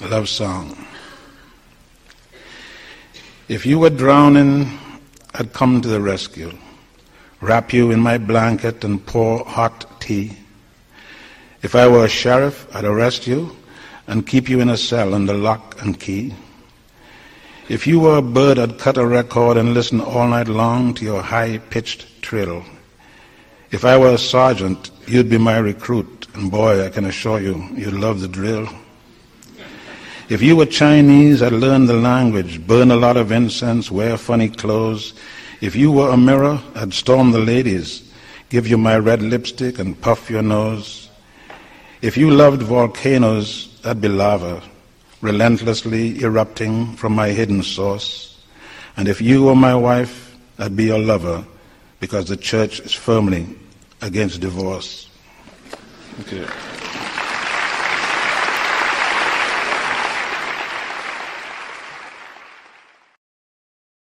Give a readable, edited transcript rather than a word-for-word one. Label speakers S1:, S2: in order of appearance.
S1: love song. If you were drowning, I'd come to the rescue, wrap you in my blanket and pour hot tea. If I were a sheriff, I'd arrest you and keep you in a cell under lock and key. If you were a bird, I'd cut a record and listen all night long to your high-pitched trill. If I were a sergeant, you'd be my recruit, and boy, I can assure you, you'd love the drill. If you were Chinese, I'd learn the language, burn a lot of incense, wear funny clothes. If you were a mirror, I'd storm the ladies, give you my red lipstick and puff your nose. If you loved volcanoes, I'd be lava, relentlessly erupting from my hidden source. And if you were my wife, I'd be your lover, because the church is firmly against divorce. Thank you.